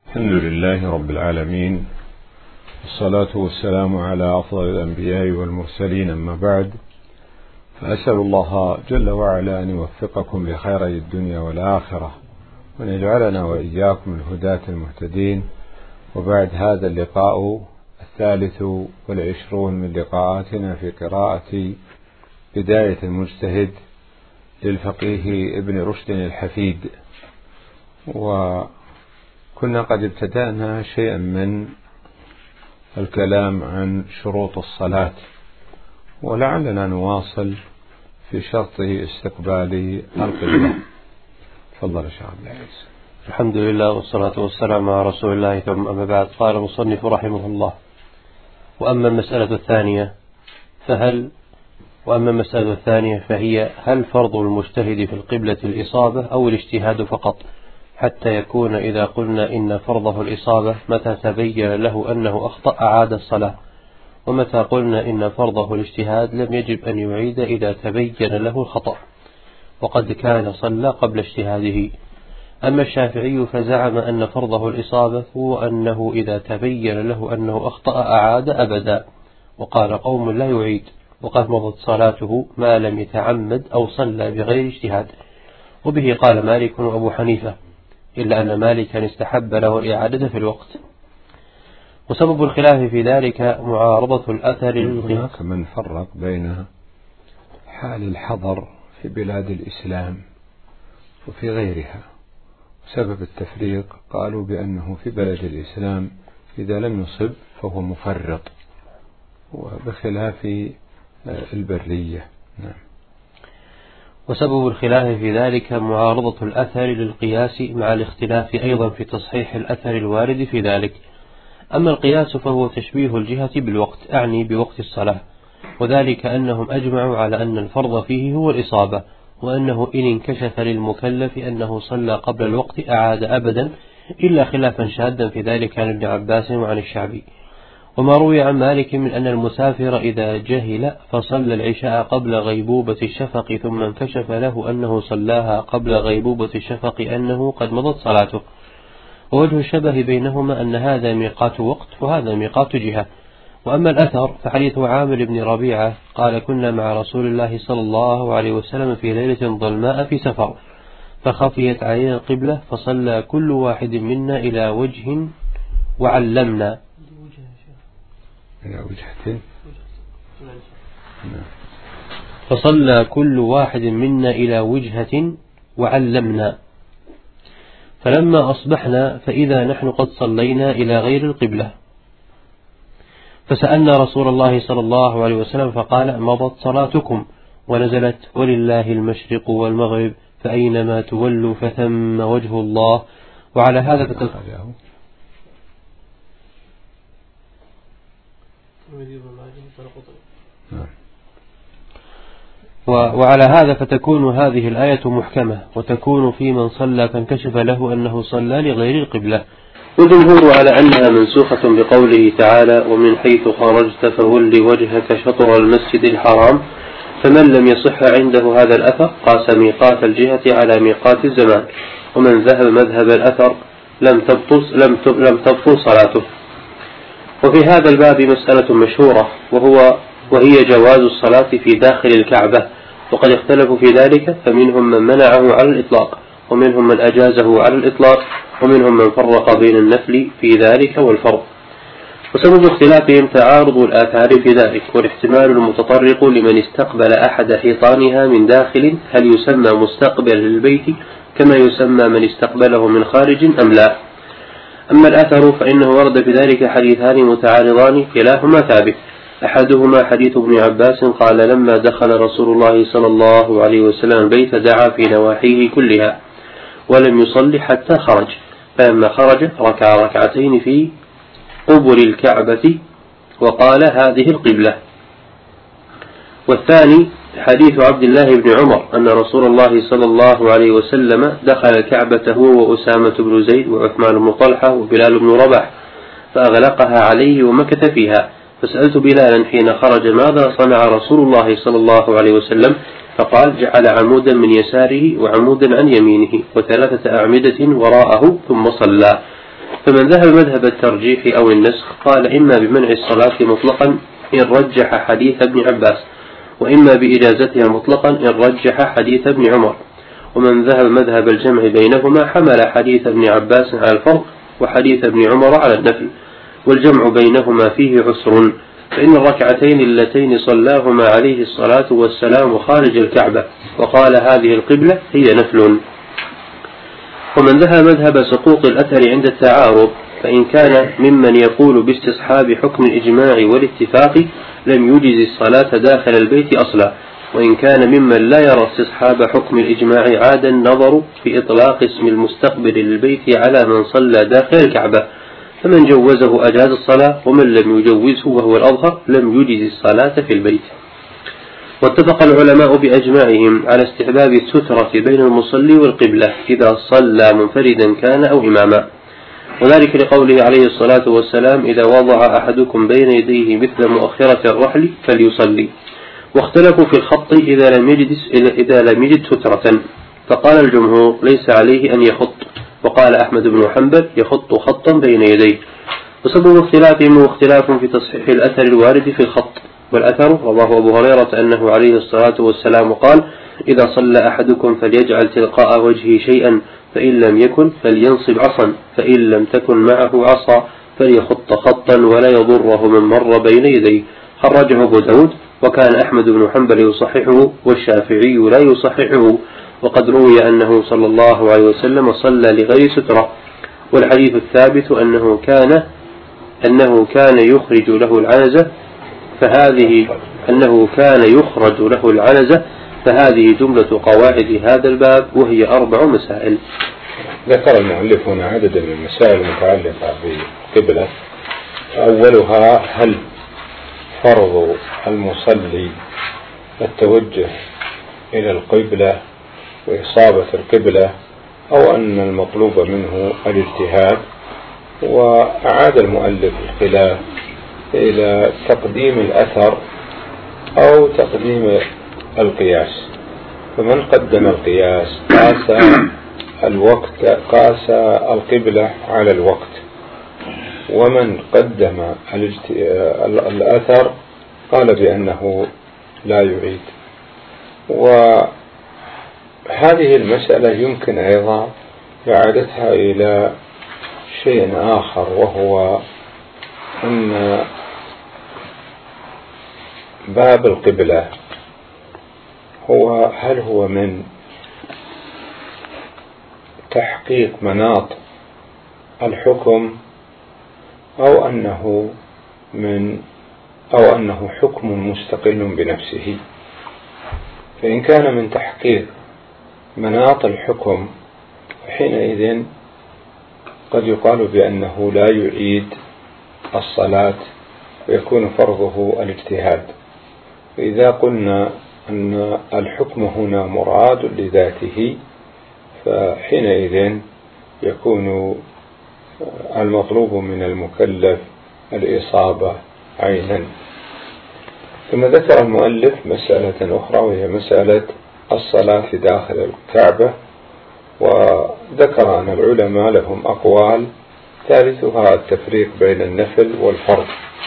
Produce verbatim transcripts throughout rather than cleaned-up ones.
الحمد لله رب العالمين، والصلاة والسلام على أفضل الأنبياء والمرسلين، أما بعد، فأسأل الله جل وعلا أن يوفقكم لخيري الدنيا والآخرة، وأن يجعلنا وإياكم الهداة المهتدين. وبعد، هذا اللقاء الثالث والعشرون من لقاءاتنا في قراءة بداية المجتهد للفقيه ابن رشد الحفيد، وكنا قد ابتدأنا شيئا من الكلام عن شروط الصلاة، ولعلنا نواصل في شرط استقبال القبلة. تفضل يا شيخ عبد العزيز. الحمد لله والصلاة والسلام على رسول الله، ثم أما بعد. قال المصنف رحمه الله: وأما المسألة الثانية فهل وأما المسألة الثانية فهي هل فرض المجتهد في القبلة الإصابة أو الاجتهاد فقط، حتى يكون إذا قلنا إن فرضه الإصابة متى تبين له أنه أخطأ أعاد الصلاة، ومتى قلنا إن فرضه الاجتهاد لم يجب أن يعيد إذا تبين له الخطأ، وقد كان صلى قبل اجتهاده. أما الشافعي فزعم أن فرضه الإصابة هو أنه إذا تبين له أنه أخطأ أعاد أبدا، وقال قوم لا يعيد، وقد مضت صلاته ما لم يتعمد أو صلى بغير اجتهاد. وبه قال مالك وأبو حنيفة، إلا أن مالكا استحب له الإعادة في الوقت. وسبب الخلاف في ذلك معارضة الأثر. هناك من فرق بين حال الحضر في بلاد الإسلام وفي غيرها، سبب التفريق قالوا بأنه في بلد الإسلام إذا لم يصب فهو مفرط، وبخلاف البرية. نعم. وسبب الخلاف في ذلك معارضة الأثر للقياس، مع الاختلاف أيضا في تصحيح الأثر الوارد في ذلك. أما القياس فهو تشبيه الجهة بالوقت، أعني بوقت الصلاة، وذلك أنهم أجمعوا على أن الفرض فيه هو الإصابة، وأنه إن انكشف للمكلف أنه صلى قبل الوقت أعاد أبدا، إلا خلافا شادا في ذلك عن ابن عباس وعن الشعبي. وما روي عن مالك من أن المسافر إذا جهل فصلى العشاء قبل غيبوبة الشفق ثم انكشف له أنه صلاها قبل غيبوبة الشفق أنه قد مضت صلاته. ووجه الشبه بينهما أن هذا ميقات وقت وهذا ميقات جهة. وأما الأثر فحديث عامر بن ربيعة قال: كنا مع رسول الله صلى الله عليه وسلم في ليلة ظلماء في سفر، فخفيت علينا القبلة فصلى كل واحد منا إلى وجه وعلمنا إلى وجهة فصلى كل واحد منا إلى وجهة وعلمنا، فلما أصبحنا فإذا نحن قد صلينا إلى غير القبلة، فسألنا رسول الله صلى الله عليه وسلم فقال: مضت صلاتكم. ونزلت: ولله المشرق والمغرب فأينما تولوا فثم وجه الله. وعلى هذا فتكون وعلى هذا فتكون هذه الآية محكمة، وتكون في من صلى فانكشف له أنه صلى لغير القبلة. والجمهور على أنها منسوخة بقوله تعالى: ومن حيث خرجت فول وجهك شطر المسجد الحرام. فمن لم يصح عنده هذا الأثر قاس ميقات الجهة على ميقات الزمان، ومن ذهب مذهب الأثر لم تبطل لم لم تبطل صلاته. وفي هذا الباب مسألة مشهورة، وهو وهي جواز الصلاة في داخل الكعبة، وقد اختلفوا في ذلك، فمنهم من منعه على الإطلاق، ومنهم من أجازه على الإطلاق، ومنهم من فرق بين النفل في ذلك والفرض. وسبب اختلافهم تعارض الآثار في ذلك، والاحتمال المتطرق لمن استقبل أحد حيطانها من داخل هل يسمى مستقبل للبيت كما يسمى من استقبله من خارج أم لا. أما الأثر فإنه ورد في ذلك حديثان متعارضان كلاهما ثابت. أحدهما حديث ابن عباس قال: لما دخل رسول الله صلى الله عليه وسلم البيت دعا في نواحيه كلها ولم يصلي حتى خرج، فلما خرج ركع ركعتين في قبر الكعبة وقال: هذه القبلة. والثاني حديث عبد الله بن عمر أن رسول الله صلى الله عليه وسلم دخل الكعبة هو وأسامة بن زيد وعثمان بن طلحة وبلال بن رباح فأغلقها عليه ومكث فيها، فسألت بلالا حين خرج: ماذا صنع رسول الله صلى الله عليه وسلم؟ فقال: جعل عمودا من يساره وعمودا عن يمينه وثلاثة أعمدة وراءه ثم صلى. فمن ذهب مذهب الترجيح أو النسخ قال إما بمنع الصلاة مطلقا إن رجح حديث ابن عباس، وإما بإجازتها مطلقا إن رجح حديث ابن عمر. ومن ذهب مذهب الجمع بينهما حمل حديث ابن عباس على الفرض وحديث ابن عمر على النفل، والجمع بينهما فيه عسر، فإن الركعتين اللتين صلاهما عليه الصلاة والسلام خارج الكعبة وقال هذه القبلة هي نفل. ومن ذهب مذهب سقوط الأثر عند التعارض فإن كان ممن يقول باستصحاب حكم الإجماع والاتفاق لم يجز الصلاة داخل البيت أصلا، وإن كان ممن لا يرى استصحاب حكم الإجماع عاد النظر في إطلاق اسم المستقبل للبيت على من صلى داخل الكعبة، فمن جوزه أجاز الصلاة، ومن لم يجوزه وهو الأظهر لم يجز الصلاة في البيت. واتفق العلماء بأجماعهم على استحباب السترة بين المصلي والقبلة إذا صلى منفردا كان أو إماما، وذلك لقوله عليه الصلاة والسلام إذا وضع أحدكم بين يديه مثل مؤخرة الرحل فليصلي. واختلفوا في الخط إذا لم يجد, إذا لم يجد سترة، فقال الجمهور ليس عليه أن يخط، وقال أحمد بن حنبل يخط خطا بين يديه. وسبب اختلافهم واختلاف في تصحيح الأثر الوارد في الخط، والأثر رواه أبو هريرة أنه عليه الصلاة والسلام قال إذا صلى أحدكم فليجعل تلقاء وجهه شيئا، فإن لم يكن فلينصب عصا، فإن لم تكن معه عصا فليخط خطا ولا يضره من مر بين يديه. خرجه أبو داود، وكان أحمد بن حنبل يصححه والشافعي لا يصححه، وقد روي أنه صلى الله عليه وسلم صلى لغير سترة. والحديث الثابت أنه كان أنه كان يخرج له العنزة فهذه أنه كان يخرج له العنزة فهذه جملة قواعد هذا الباب، وهي أربع مسائل. ذكر المؤلف هنا عددا من المسائل المتعلقة بالقبلة. أولها هل فرض المصلي التوجه إلى القبلة وإصابة القبلة، أو أن المطلوب منه الاجتهاد؟ وأعاد المؤلف الخلاف إلى تقديم الأثر أو تقديم القياس. فمن قدم القياس قاس الوقت قاس القبلة على الوقت، ومن قدم الأثر قال بأنه لا يعيد. وهذه المسألة يمكن أيضا إعادتها إلى شيء آخر، وهو أن باب القبلة هو هل هو من تحقيق مناط الحكم أو أنه من أو أنه حكم مستقل بنفسه. فإن كان من تحقيق مناط الحكم حينئذ قد يقال بأنه لا يعيد الصلاة ويكون فرضه الاجتهاد. وإذا قلنا أن الحكم هنا مراد لذاته فحينئذ يكون المطلوب من المكلف الإصابة عينا. ثم ذكر المؤلف مسألة أخرى وهي مسألة الصلاة داخل الكعبة، وذكر أن العلماء لهم أقوال، ثالثها التفريق بين النفل والفرض.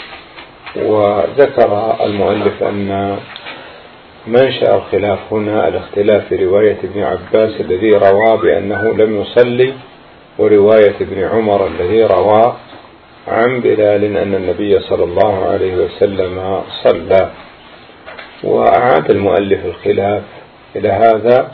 وذكر المؤلف أن منشأ الخلاف هنا الاختلاف في رواية ابن عباس الذي روى بأنه لم يصلي، ورواية ابن عمر الذي روى عن بلال أن النبي صلى الله عليه وسلم صلى. وأعاد المؤلف الخلاف إلى هذا،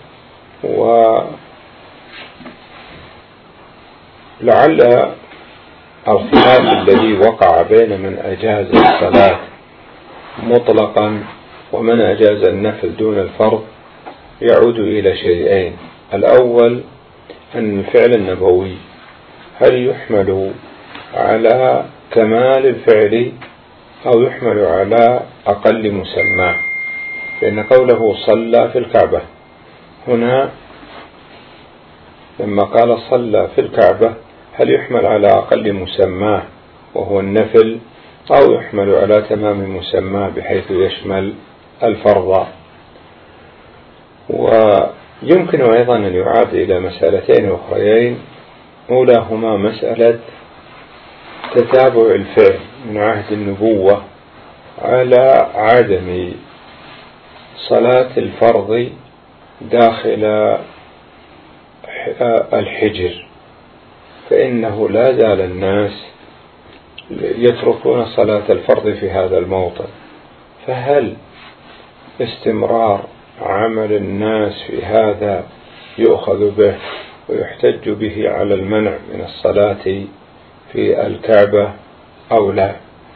ولعل الخلاف الذي وقع بين من أجاز الصلاة مطلقا ومن أجاز النفل دون الفرض يعود إلى شيئين. الأول أن الفعل النبوي هل يحمل على كمال الفعل أو يحمل على أقل مسمى، لأن قوله صلى في الكعبة هنا لما قال صلى في الكعبة هل يحمل على أقل مسمى وهو النفل أو يحمل على تمام مسمى بحيث يشمل الفرض. ويمكن أيضا أن يعاد إلى مسألتين أخريين، أولاهما مسألة تتابع الفعل من عهد النبوة على عدم صلاة الفرض داخل الحجر، فإنه لا زال الناس يتركون صلاة الفرض في هذا الموطن. فهل استمرار عمل الناس في هذا يؤخذ به ويحتج به على المنع من الصلاة في الكعبة أو لا؟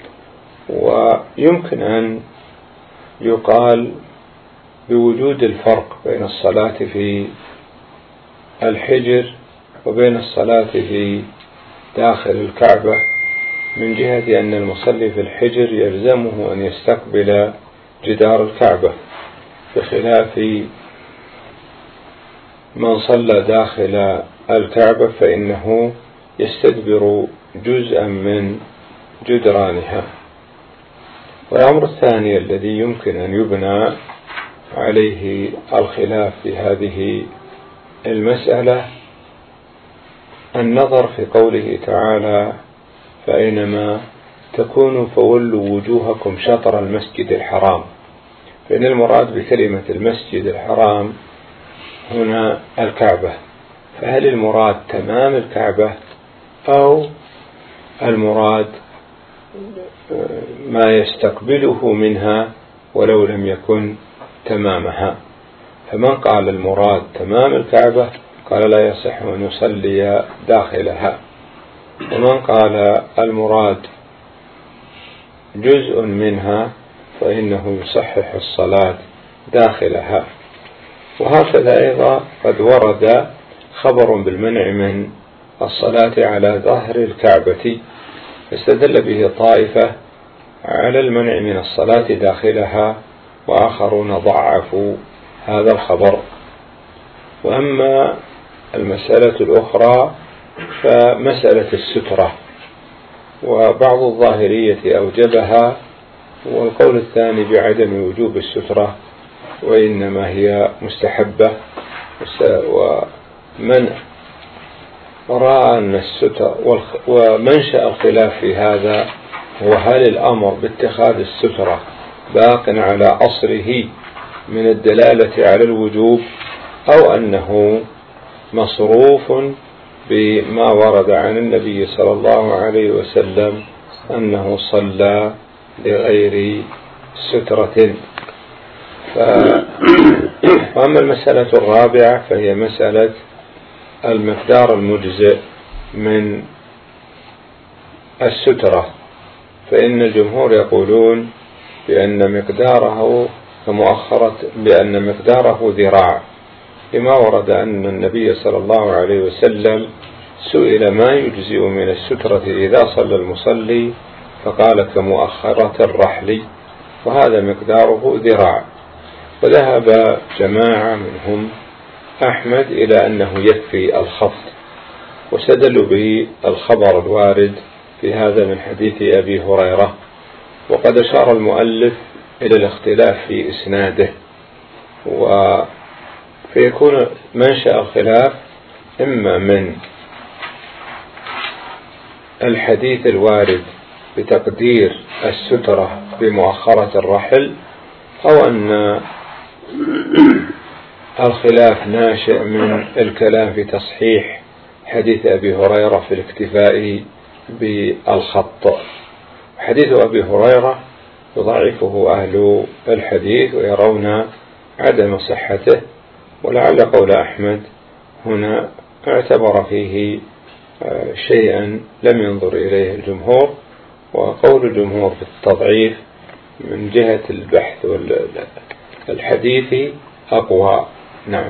ويمكن أن يقال بوجود الفرق بين الصلاة في الحجر وبين الصلاة في داخل الكعبة، من جهة أن المصلي في الحجر يلزمه أن يستقبل جدار الكعبة، بخلاف من صلى داخل الكعبة فإنه يستدبر جزءا من جدرانها. والأمر الثاني الذي يمكن أن يبنى عليه الخلاف في هذه المسألة النظر في قوله تعالى: فأينما تكونوا فولوا وجوهكم شطر المسجد الحرام. فإن المراد بكلمة المسجد الحرام هنا الكعبة، فهل المراد تمام الكعبة أو المراد ما يستقبله منها ولو لم يكن تمامها؟ فمن قال المراد تمام الكعبة قال لا يصح أن يصلي داخلها، ومن قال المراد جزء منها فإنه يصحح الصلاة داخلها. وهكذا أيضا قد ورد خبر بالمنع من الصلاة على ظهر الكعبة، فاستدل به طائفة على المنع من الصلاة داخلها، وآخرون ضعفوا هذا الخبر. وأما المسألة الأخرى فمسألة السترة، وبعض الظاهرية أوجبها، والقول الثاني بعدم وجوب السترة وإنما هي مستحبة. ومن رأى أن السترة ومنشأ الخلاف في هذا هو هل الأمر باتخاذ السترة باق على أصله من الدلالة على الوجوب، أو أنه مصروف بما ورد عن النبي صلى الله عليه وسلم أنه صلى لغير سترة. وأما المسألة الرابعة فهي مسألة المقدار المجزئ من السترة، فإن الجمهور يقولون بأن مقداره كمؤخرة بأن مقداره ذراع، لما ورد أن النبي صلى الله عليه وسلم سئل ما يجزئ من السترة إذا صلى المصلي فقال كمؤخرة الرحل، وهذا مقداره ذراع. وذهب جماعة منهم أحمد إلى أنه يكفي الخفض، واستدلوا به الخبر الوارد في هذا من حديث أبي هريرة. وقد أشار المؤلف إلى الاختلاف في إسناده، وفيكون منشأ الخلاف إما من الحديث الوارد بتقدير السترة بمؤخرة الرحل، أو أن الخلاف ناشئ من الكلام في تصحيح حديث أبي هريرة في الاكتفاء بالخط. حديث أبي هريرة يضعفه أهل الحديث ويرون عدم صحته، ولعل قول أحمد هنا اعتبر فيه شيئا لم ينظر إليه الجمهور، وقول الجمهور في التضعيف من جهة البحث والحديث أقوى. نعم.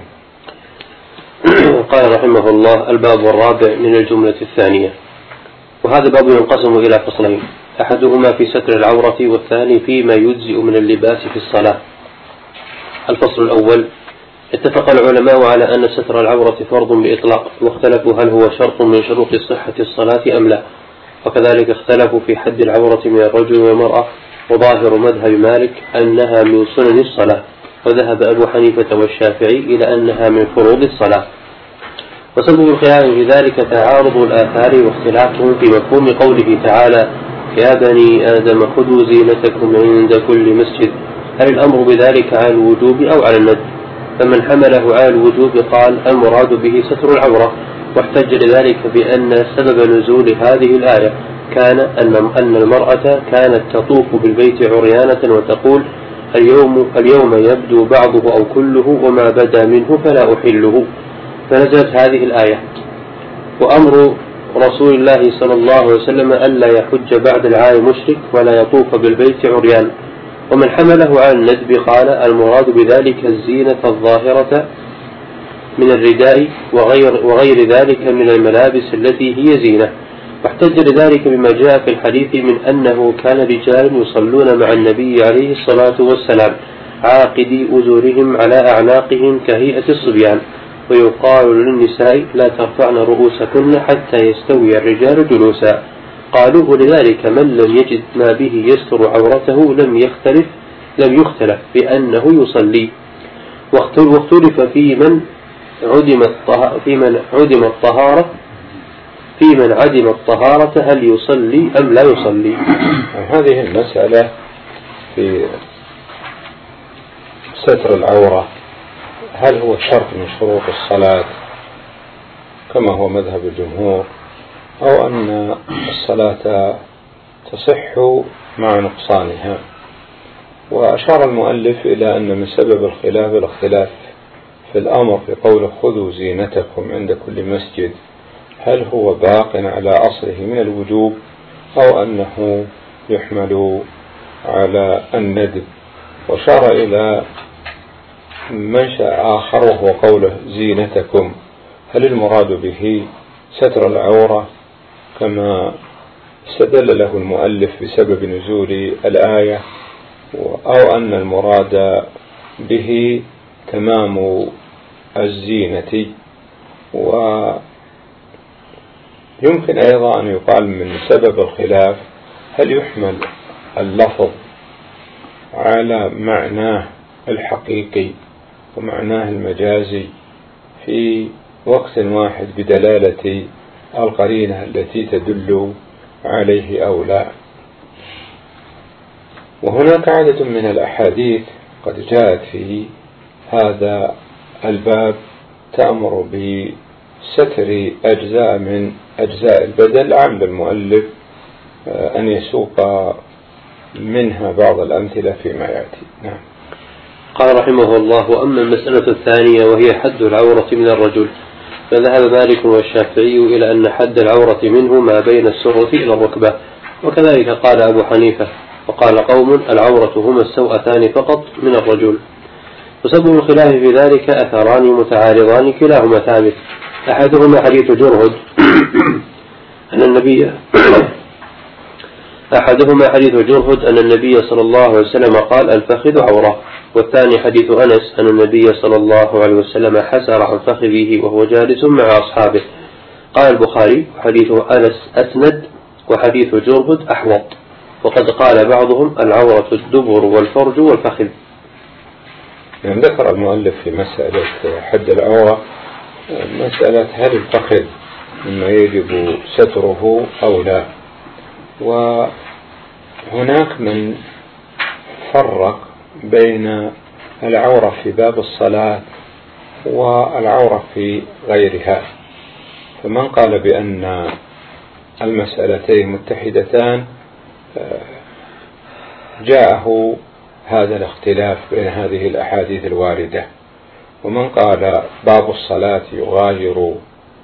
قال رحمه الله: الباب الرابع من الجملة الثانية. وهذا باب ينقسم إلى فصلين، أحدهما في ستر العورة، والثاني فيما يجزئ من اللباس في الصلاة. الفصل الأول: اتفق العلماء على أن ستر العورة فرض بإطلاق، واختلفوا هل هو شرط من شروط صحة الصلاة أم لا، وكذلك اختلفوا في حد العورة من الرجل والمرأة. وظاهر مذهب مالك أنها من سنن الصلاة، وذهب أبو حنيفة والشافعي إلى أنها من فروض الصلاة. وسبب الخلاف في ذلك تعارض الآثار واختلافهم في مفهوم قوله تعالى يا بني آدم خذوا زينتكم عند كل مسجد، هل الأمر بذلك على الوجوب أو على الندب؟ فمن حمله على الوجوب قال المراد به ستر العورة، واحتج لذلك بأن سبب نزول هذه الآية كان أن المرأة كانت تطوف بالبيت عريانة وتقول اليوم, اليوم يبدو بعضه أو كله وما بدا منه فلا أحله، فنزلت هذه الآية. وأمر رسول الله صلى الله عليه وسلم ألا يحج بعد العام مشرك ولا يطوف بالبيت عريان. ومن حمله على الندب قال المراد بذلك الزينة الظاهرة من الرداء وغير, وغير ذلك من الملابس التي هي زينة، واحتج لذلك بما جاء في الحديث من أنه كان رجال يصلون مع النبي عليه الصلاة والسلام عاقدي أزورهم على أعناقهم كهيئة الصبيان، ويقال للنساء لا ترفعن رؤوسكن حتى يستوي الرجال جلوسا. قالوا ولذلك من لم يجد ما به يستر عورته لم يختلف لم يختلف بأنه يصلي. واختلف في من عدم في من عدم الطهارة في من عدم الطهارة هل يصلي أم لا يصلي. هذه المسألة في ستر العورة هل هو شرط من شروط الصلاة كما هو مذهب الجمهور، أو أن الصلاة تصح مع نقصانها؟ وأشار المؤلف إلى أن من سبب الخلاف الاختلاف في الأمر في قوله خذوا زينتكم عند كل مسجد، هل هو باق على أصله من الوجوب أو أنه يحمل على الندب. وشار إلى منشأ آخر وهو قوله زينتكم، هل المراد به ستر العورة كما استدل له المؤلف بسبب نزول الآية، أو أن المراد به تمام الزينة؟ ويمكن أيضا أن يقال من سبب الخلاف هل يحمل اللفظ على معناه الحقيقي ومعناه المجازي في وقت واحد بدلالة القرينة التي تدل عليه أو لا. وهناك عدد من الأحاديث قد جاءت في هذا الباب تأمر بستر أجزاء من أجزاء البدن، لعل المؤلف أن يسوق منها بعض الأمثلة فيما يأتي. نعم. قال رحمه الله وأما المسألة الثانية وهي حد العورة من الرجل، فذهب مالك والشافعي إلى أن حد العورة منه ما بين السرة إلى الركبة، وكذلك قال أبو حنيفة، وقال قوم العورة هما السوأتان فقط من الرجل. وسبب الخلاف في ذلك أثران متعارضان كلاهما ثابت، أحدهما حديث جرهد أن النبي أحدهما حديث جرهد أن النبي صلى الله عليه وسلم قال الفخذ عورة، والثاني حديث أنس أن النبي صلى الله عليه وسلم حسر عن فخذه وهو جالس مع أصحابه. قال البخاري حديث أنس أسند وحديث جرهد أحوط، وقد قال بعضهم العورة الدبر والفرج والفخذ. يعني ذكر المؤلف في مسألة حد العورة مسألة هل الفخذ مما يجب ستره أو لا، وهناك من فرق بين العورة في باب الصلاة والعورة في غيرها، فمن قال بأن المسألتين متحدتان جاءه هذا الاختلاف بين هذه الأحاديث الواردة، ومن قال باب الصلاة يغاير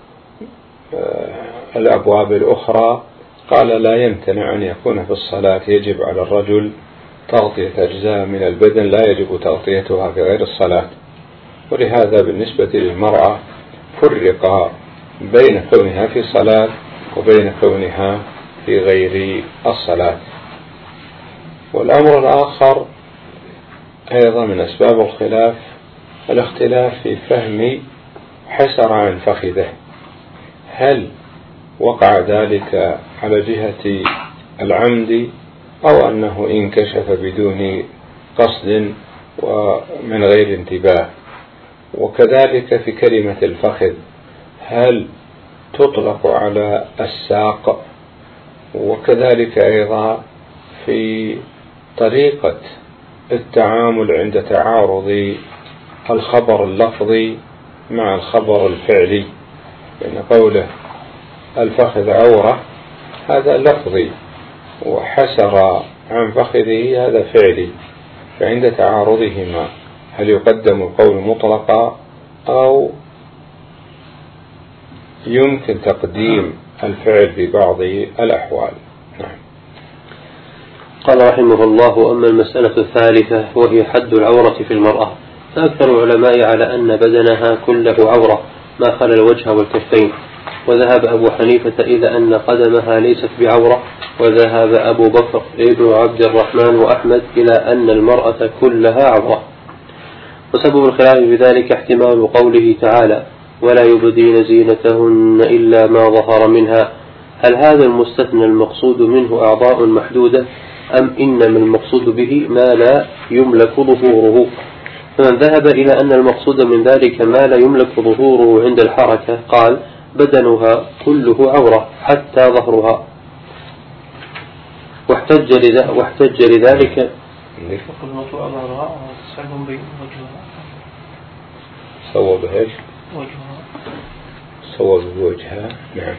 الأبواب الأخرى قال لا يمتنع أن يكون في الصلاة يجب على الرجل تغطية أجزاء من البدن لا يجب تغطيتها في غير الصلاة. ولهذا بالنسبة للمرأة فرق بين كونها في الصلاة وبين كونها في غير الصلاة. والأمر الآخر أيضا من أسباب الخلاف الاختلاف في فهم حسر عن فخذه، هل وقع ذلك على جهة العمد أو أنه انكشف بدون قصد ومن غير انتباه. وكذلك في كلمة الفخذ، هل تطلق على الساق؟ وكذلك أيضا في طريقة التعامل عند تعارض الخبر اللفظي مع الخبر الفعلي، لأن قوله الفخذ عورة هذا لفظي، وحسر عن فخذه هذا فعلي، فعند تعارضهما هل يقدم القول مطلقا أو يمكن تقديم الفعل في بعض الأحوال؟ نعم. قال رحمه الله: أما المسألة الثالثة وهي حد العورة في المرأة، فأكثر العلماء على أن بدنها كله عورة ما خلا الوجه والكفين، وذهب أبو حنيفة إلى أن قدمها ليست بعورة، وذهب أبو بكر ابن عبد الرحمن وأحمد إلى أن المرأة كلها عورة. وسبب الخلاف بذلك احتمال قوله تعالى: ولا يبدين زينتهن إلا ما ظهر منها، هل هذا المستثنى المقصود منه أعضاء محدودة، أم إنما المقصود به ما لا يملك ظهوره؟ فمن ذهب إلى أن المقصود من ذلك ما لا يملك ظهوره عند الحركة قال: بدنها كله عورة حتى ظهرها، واحتج واحتج لذلك صوب ايش؟ صوب وجهها. نعم.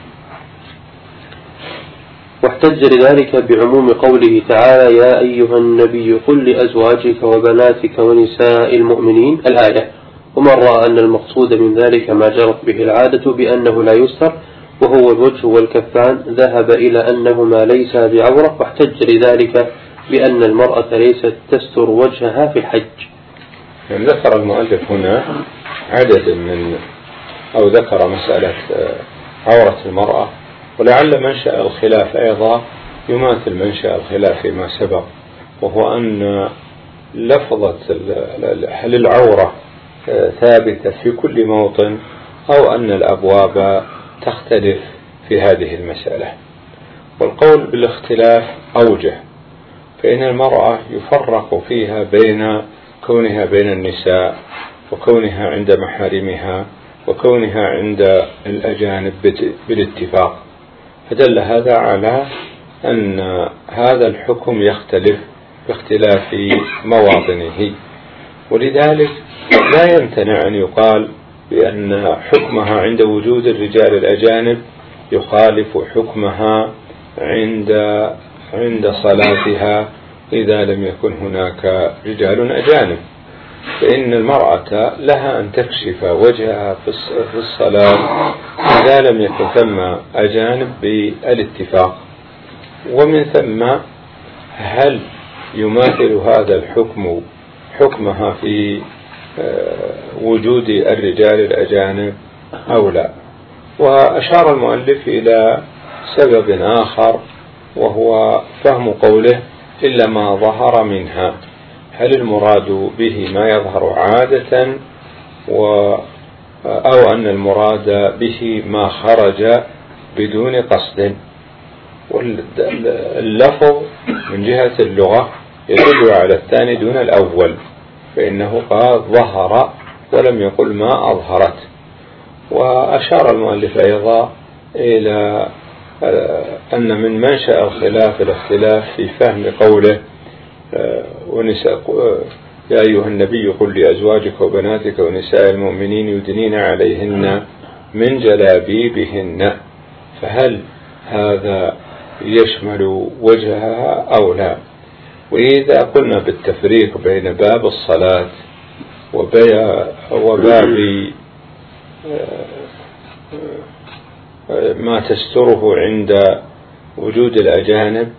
واحتج لذلك بعموم قوله تعالى: يا أيها النبي قل لأزواجك وبناتك ونساء المؤمنين، الآية. ومن رأى أن المقصود من ذلك ما جرت به العادة بأنه لا يستر وهو الوجه والكفان ذهب إلى أنهما ليس بعورة، واحتج لذلك بأن المرأة ليست تستر وجهها في الحج. يعني ذكر المؤلف هنا عدد من أو ذكر مسألة عورة المرأة، ولعل منشأ الخلاف أيضا يماثل منشأ الخلاف فيما سبق، وهو أن لفظة هل العورة ثابتة في كل موطن أو أن الأبواب تختلف في هذه المسألة. والقول بالاختلاف أوجه، فإن المرأة يفرق فيها بين كونها بين النساء وكونها عند محارمها وكونها عند الأجانب بالاتفاق، فدل هذا على أن هذا الحكم يختلف باختلاف مواطنه، ولذلك لا يمتنع أن يقال بأن حكمها عند وجود الرجال الأجانب يخالف حكمها عند عند صلاتها إذا لم يكن هناك رجال أجانب، فإن المرأة لها أن تكشف وجهها في الصلاة إذا لم يكن ثم أجانب بالاتفاق. ومن ثم هل يماثل هذا الحكم حكمها في وجود الرجال الأجانب أو لا؟ وأشار المؤلف إلى سبب آخر، وهو فهم قوله إلا ما ظهر منها، هل المراد به ما يظهر عادة و أو أن المراد به ما خرج بدون قصد؟ واللفظ من جهة اللغة يدل على الثاني دون الأول، فإنه قال ظهر ولم يقل ما أظهرت. وأشار المؤلف أيضا إلى أن من منشأ الخلاف الاختلاف في فهم قوله ونساء يا أيها النبي قل لأزواجك وبناتك ونساء المؤمنين يدنين عليهن من جلابيبهن، فهل هذا يشمل وجهها أو لا؟ وإذا قلنا بالتفريق بين باب الصلاة وباب ما تستره عند وجود الأجانب،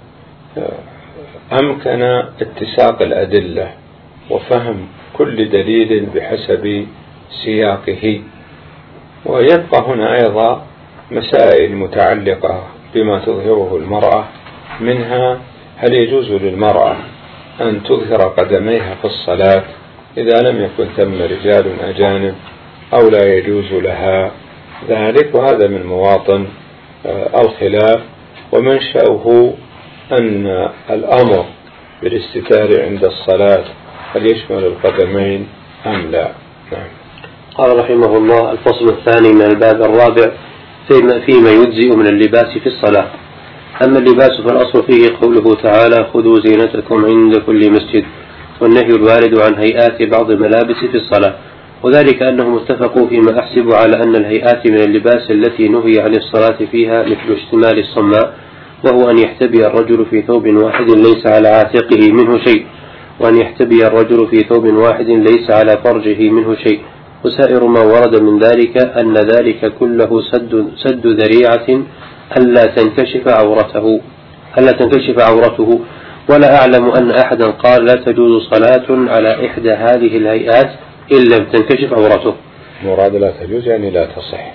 أمكن اتساق الأدلة وفهم كل دليل بحسب سياقه. ويبقى هنا أيضا مسائل متعلقة بما تظهره المرأة، منها هل يجوز للمرأة أن تظهر قدميها في الصلاة إذا لم يكن ثم رجال أجانب أو لا يجوز لها ذلك؟ وهذا من مواطن الخلاف، ومنشأه أن الأمر بالاستتار عند الصلاة هل يشمل القدمين أم لا؟ نعم. قال رحمه الله: الفصل الثاني من الباب الرابع فيما, فيما يجزئ من اللباس في الصلاة. أما اللباس فالأصل فيه قوله تعالى: خذوا زينتكم عند كل مسجد، والنهي الوارد عن هيئات بعض الملابس في الصلاة، وذلك أنهم اتفقوا فيما أحسب على أن الهيئات من اللباس التي نهي عن الصلاة فيها مثل اشتمال الصماء، وهو أن يحتبي الرجل في ثوب واحد ليس على عاتقه منه شيء، وأن يحتبي الرجل في ثوب واحد ليس على فرجه منه شيء، وسائر ما ورد من ذلك أن ذلك كله سد, سد ذريعة ألا تنكشف عورته ألا تنكشف عورته ولا أعلم أن أحدا قال لا تجوز صلاة على إحدى هذه الهيئات إن لم تنكشف عورته. مراد لا تجوز يعني لا تصح.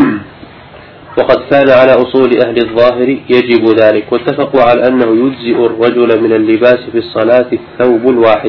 وقد كان على أصول أهل الظاهر يجب ذلك، واتفقوا على أنه يجزئ الرجل من اللباس في الصلاة الثوب الواحد،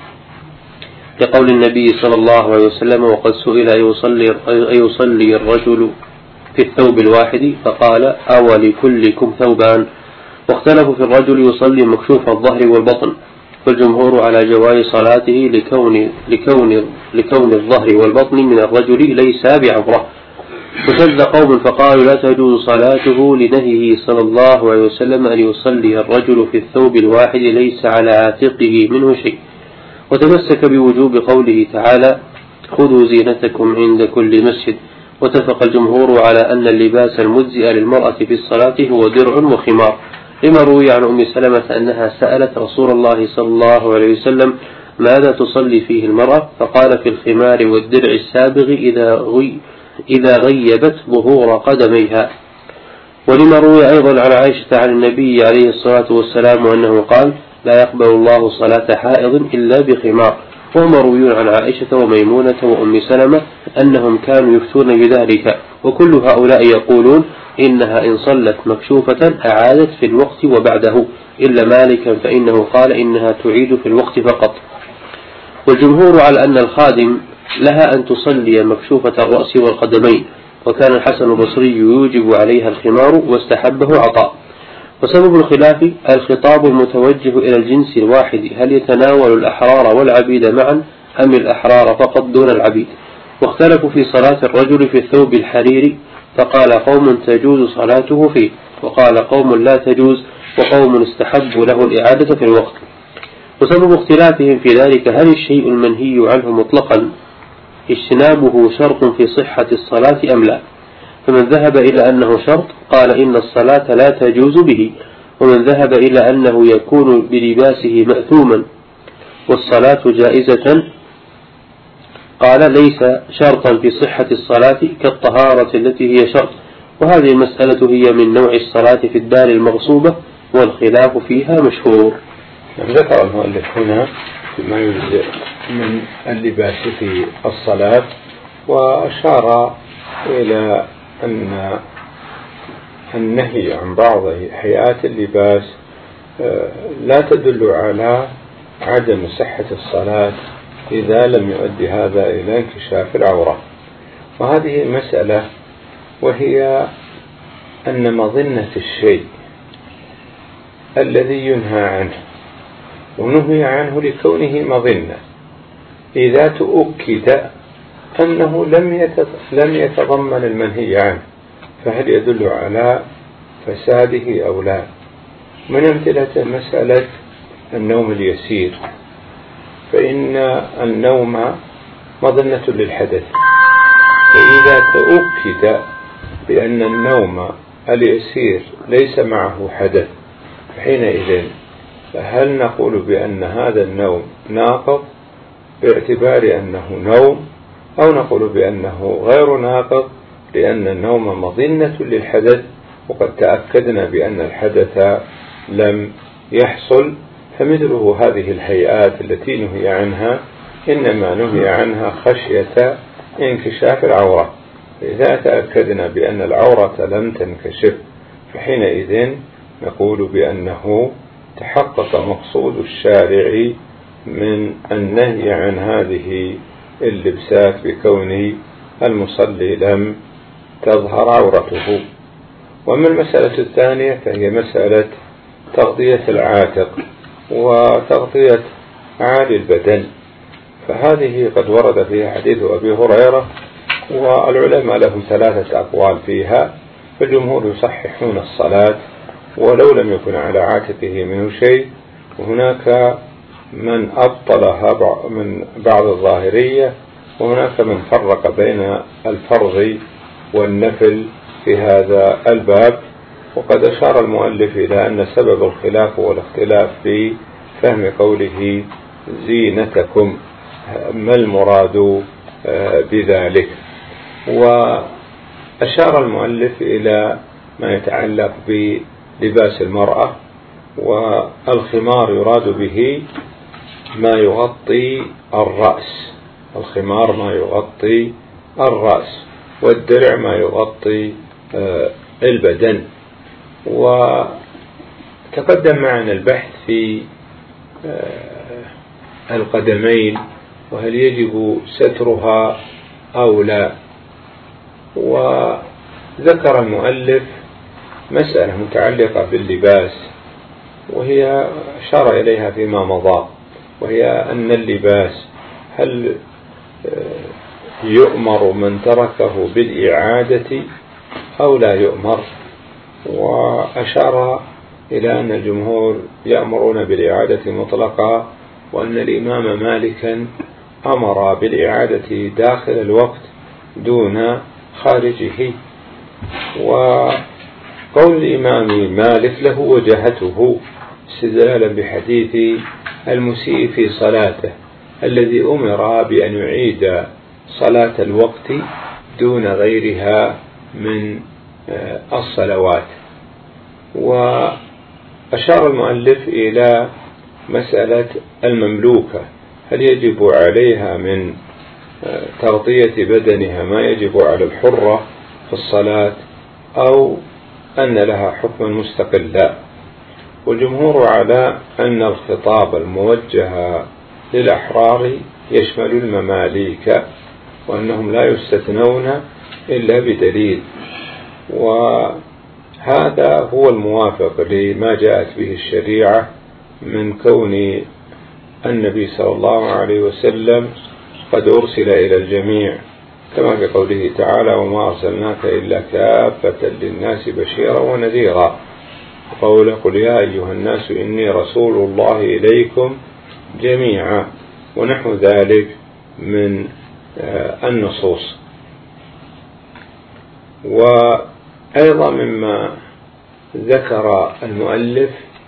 لقول النبي صلى الله عليه وسلم: وقد سئل أيصلي, أيصلي الرجل في الثوب الواحد فقال: أو لكلكم ثوبان. واختلفوا في الرجل يصلي مكشوف الظهر والبطن، والجمهور على جواز صلاته لكون, لكون, لكون الظهر والبطن من الرجل ليس بعورة. وشذ قوم فقالوا لا تجوز صلاته لنهيه صلى الله عليه وسلم أن يصلي الرجل في الثوب الواحد ليس على عاتقه منه شيء. وتمسك بوجوب قوله تعالى: خذوا زينتكم عند كل مسجد. واتفق الجمهور على أن اللباس المجزئ للمرأة في الصلاة هو درع وخمار، لما روي عن أم سلمة أنها سألت رسول الله صلى الله عليه وسلم: ماذا تصلي فيه المرأة؟ فقال: في الخمار والدرع السابغ إذا, غي إذا غيبت ظهور قدميها. ولما روي أيضا عن عائشة عن النبي عليه الصلاة والسلام أنه قال: لا يقبل الله صلاة حائض إلا بخمار. وهم رويون عن عائشة وميمونة وأم سلمة أنهم كانوا يفتون بذلك، وكل هؤلاء يقولون إنها إن صلت مكشوفة أعادت في الوقت وبعده، إلا مالكا فإنه قال إنها تعيد في الوقت فقط. والجمهور على أن الخادم لها أن تصلي مكشوفة الرأس والقدمين، وكان الحسن البصري يوجب عليها الخمار واستحبه عطاء. وسبب الخلاف الخطاب المتوجه إلى الجنس الواحد، هل يتناول الأحرار والعبيد معا أم الأحرار فقط دون العبيد؟ واختلفوا في صلاة الرجل في الثوب الحريري، فقال قوم تجوز صلاته فيه، وقال قوم لا تجوز، وقوم استحبوا له الإعادة في الوقت. وسبب اختلافهم في ذلك هل الشيء المنهي عنه مطلقا اجتنابه شرط في صحة الصلاة أم لا؟ فمن ذهب إلى أنه شرط قال إن الصلاة لا تجوز به، ومن ذهب إلى أنه يكون بلباسه مأثوما والصلاة جائزة قال ليس شرطا في صحة الصلاة كالطهارة التي هي شرط. وهذه المسألة هي من نوع الصلاة في الدار المغصوبة، والخلاف فيها مشهور. ذكر المؤلف هنا ما يجزئ من اللباس في الصلاة، وأشار إلى أن النهي عن بعض هيئات اللباس لا تدل على عدم صحة الصلاة إذا لم يؤدي هذا إلى انكشاف العورة. وهذه مسألة، وهي أن مظنة الشيء الذي ينهى عنه ونهي عنه لكونه مظنة إذا تؤكد أنه لم يتضمن المنهي عنه فهل يدل على فساده أو لا؟ من أمثلة مسألة النوم اليسير، فإن النوم مظنة للحدث، فإذا تؤكد بأن النوم اليسير ليس معه حدث فحينئذ فهل نقول بأن هذا النوم ناقض باعتبار أنه نوم، أو نقول بأنه غير ناقض لأن النوم مظنة للحدث وقد تأكدنا بأن الحدث لم يحصل؟ فمثله هذه الهيئات التي نهي عنها إنما نهي عنها خشية انكشاف العورة، فإذا تأكدنا بأن العورة لم تنكشف فحينئذ نقول بأنه تحقق مقصود الشارع من النهي عن هذه اللبسات بكون المصلي لم تظهر عورته. ومن المسألة الثانية فهي مسألة تغطية العاتق وتغطية عالي البدن، فهذه قد ورد فيها حديث أبي هريرة، والعلماء لهم ثلاثة أقوال فيها. فالجمهور يصححون الصلاة ولو لم يكن على عاتقه منه شيء، وهناك من أبطلها من بعض الظاهرية، وهناك من فرق بين الفرض والنفل في هذا الباب. وقد أشار المؤلف إلى أن سبب الخلاف والاختلاف في فهم قوله زينتكم، ما المراد بذلك. وأشار المؤلف إلى ما يتعلق بلباس المرأة، والخمار يراد به ما يغطي الرأس، الخمار ما يغطي الرأس، والدرع ما يغطي البدن. وتقدم معنا البحث في القدمين، وهل يجب سترها أو لا. وذكر المؤلف مسألة متعلقة باللباس، وهي أشار إليها فيما مضى، وهي أن اللباس هل يؤمر من تركه بالإعادة أو لا يؤمر. وأشار إلى أن الجمهور يأمرون بالإعادة مطلقا، وأن الإمام مالكا أمر بالإعادة داخل الوقت دون خارجه. وقول الإمام مالك له وجهته استدلالا بحديث المسيء في صلاته الذي أمر بأن يعيد صلاة الوقت دون غيرها من الصلوات. وأشار المؤلف إلى مسألة المملوكة، هل يجب عليها من تغطية بدنها ما يجب على الحرة في الصلاة، أو أن لها حكما مستقلا. والجمهور على أن الخطاب الموجه للأحرار يشمل المماليك، وأنهم لا يستثنون إلا بدليل. وهذا هو الموافق لما جاءت به الشريعة من كون النبي صلى الله عليه وسلم قد أرسل إلى الجميع، كما في قوله تعالى: وما أرسلناك إلا كافة للناس بشيرا ونذيرا. قوله: قل يا أيها الناس إني رسول الله إليكم جميعا، ونحو ذلك من النصوص. وأيضا مما ذكر المؤلف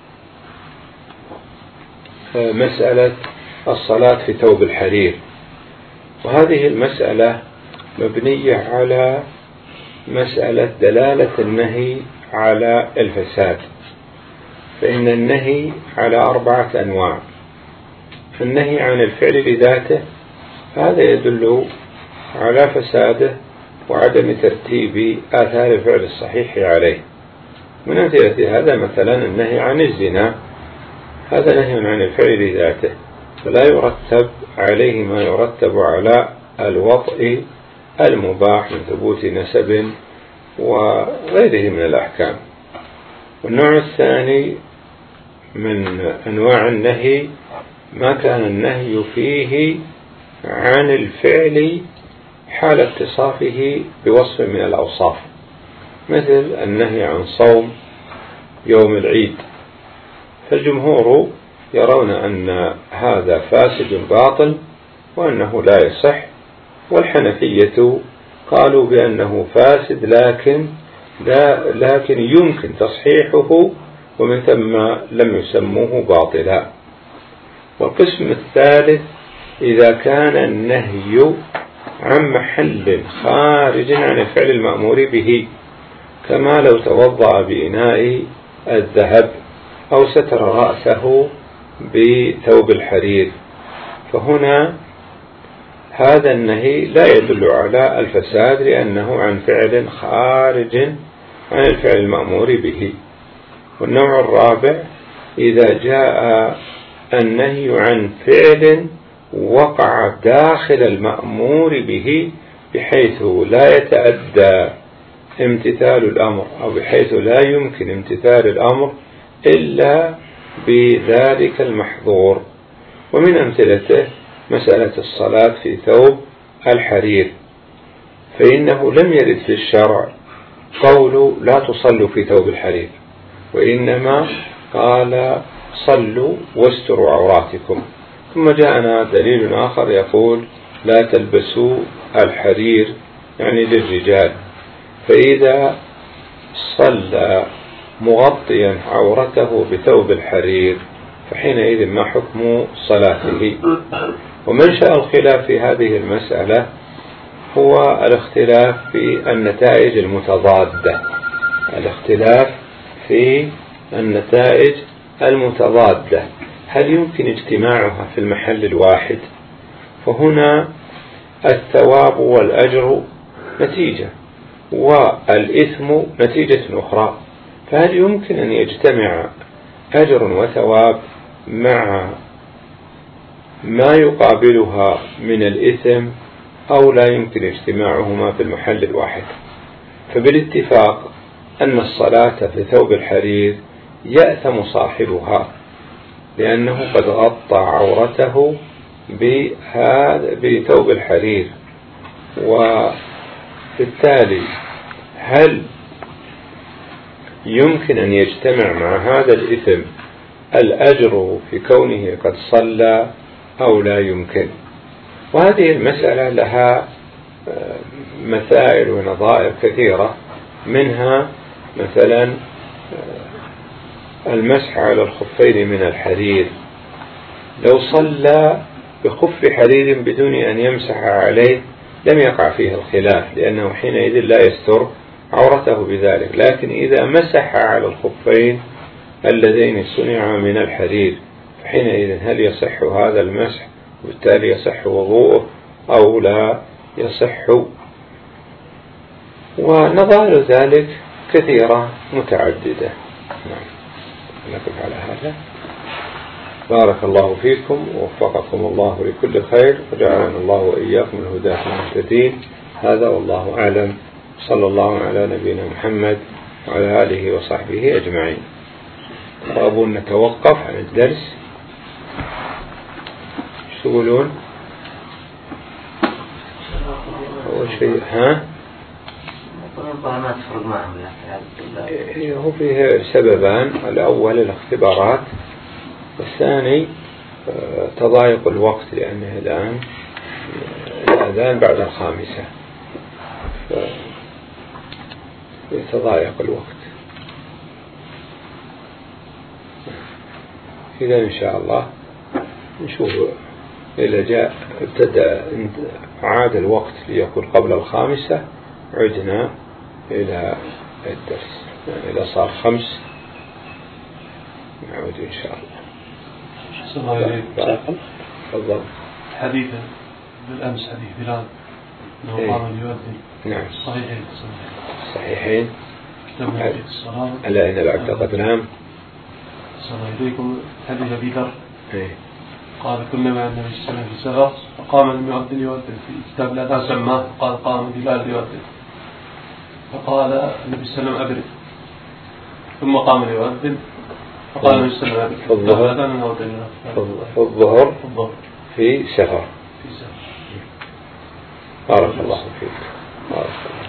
مسألة الصلاة في ثوب الحرير، وهذه المسألة مبنية على مسألة دلالة النهي على الفساد. فإن النهي على أربعة أنواع. النهي عن الفعل بذاته، هذا يدل على فساده وعدم ترتيب آثار الفعل الصحيح عليه. من أمثلة هذا مثلا النهي عن الزنا، هذا نهي عن الفعل بذاته، فلا يرتب عليه ما يرتب على الوطء المباح من ثبوت نسب وغيره من الأحكام. والنوع الثاني من أنواع النهي ما كان النهي فيه عن الفعل حال اتصافه بوصف من الأوصاف، مثل النهي عن صوم يوم العيد، فالجمهور يرون أن هذا فاسد باطل وأنه لا يصح. والحنفية قالوا بأنه فاسد لكن لا لكن يمكن تصحيحه، ومن ثم لم يسموه باطلا. والقسم الثالث إذا كان النهي عن محل خارج عن الفعل المأمور به، كما لو توضأ بإناء الذهب أو ستر رأسه بثوب الحرير، فهنا هذا النهي لا يدل على الفساد لأنه عن فعل خارج عن الفعل المأمور به. والنوع الرابع إذا جاء النهي عن فعل وقع داخل المأمور به بحيث لا يتأدى امتثال الأمر، أو بحيث لا يمكن امتثال الأمر إلا بذلك المحظور. ومن أمثلته مسألة الصلاة في ثوب الحرير، فإنه لم يرد في الشرع قول لا تصلوا في ثوب الحرير، وإنما قال صلوا واستروا عوراتكم. ثم جاءنا دليل آخر يقول لا تلبسوا الحرير يعني للرجال، فإذا صلى مغطيا عورته بثوب الحرير فحينئذ ما حكم صلاته؟ ومنشأ الخلاف في هذه المسألة هو الاختلاف في النتائج المتضادة، الاختلاف في النتائج المتضادة، هل يمكن اجتماعها في المحل الواحد؟ فهنا الثواب والأجر نتيجة والإثم نتيجة أخرى، فهل يمكن أن يجتمع أجر وثواب مع ما يقابلها من الإثم أو لا يمكن اجتماعهما في المحل الواحد؟ فبالاتفاق أن الصلاة في ثوب الحرير يأثم صاحبها لأنه قد غطى عورته بثوب الحرير، وبالتالي هل يمكن أن يجتمع مع هذا الإثم الأجر في كونه قد صلى أو لا يمكن؟ وهذه المسألة لها مسائل ونظائر كثيرة، منها مثلا المسح على الخفين من الحرير، لو صلى بخف حرير بدون أن يمسح عليه لم يقع فيه الخلاف لأنه حينئذ لا يستر عورته بذلك، لكن إذا مسح على الخفين اللذين صنعا من الحرير فحينئذ هل يصح هذا المسح وبالتالي يصح وضوءه أو لا يصح؟ ونظائر ذلك كثيرة متعددة. نعم، نقف على هذا. بارك الله فيكم ووفقكم الله لكل خير وجعلنا الله وإياكم الهداة المهتدين. هذا والله أعلم، صلى الله على نبينا محمد وعلى آله وصحبه أجمعين. ترغبون نتوقف عن الدرس؟ شو تقولون؟ أول شيء ها؟ ما تفرق معهم يعني هو فيه سببان، الأول الاختبارات، والثاني تضايق الوقت لأنه الآن الأذان بعد الخامسة يتضايق الوقت. إذا إن شاء الله نشوف إذا جاء ابتدأ عاد الوقت ليكون قبل الخامسة عدنا إلى الدرس، يعني إذا صار خمس نعود إن شاء الله. تفضل. حديثا بالأمس حديث بلال أنه قام يؤذن. نعم. صحيحين. صحيحين. كتاب حديث الصلاة. ألا إن بعد نام. صلى إليكم حديث أبي ذر. إيه. قال كنا مع النبي صلى الله عليه وسلم في سفر فقام المؤذن يؤذن في كتاب الأذان سماه قال قام بلال يؤذن، فقال النبي صلى الله عليه وسلم أبرد، ثم قام ليؤذن فقال النبي صلى الله عليه وسلم أبرد. في الظهر في سفر. في سفر. بارك الله فيك. بارك الله.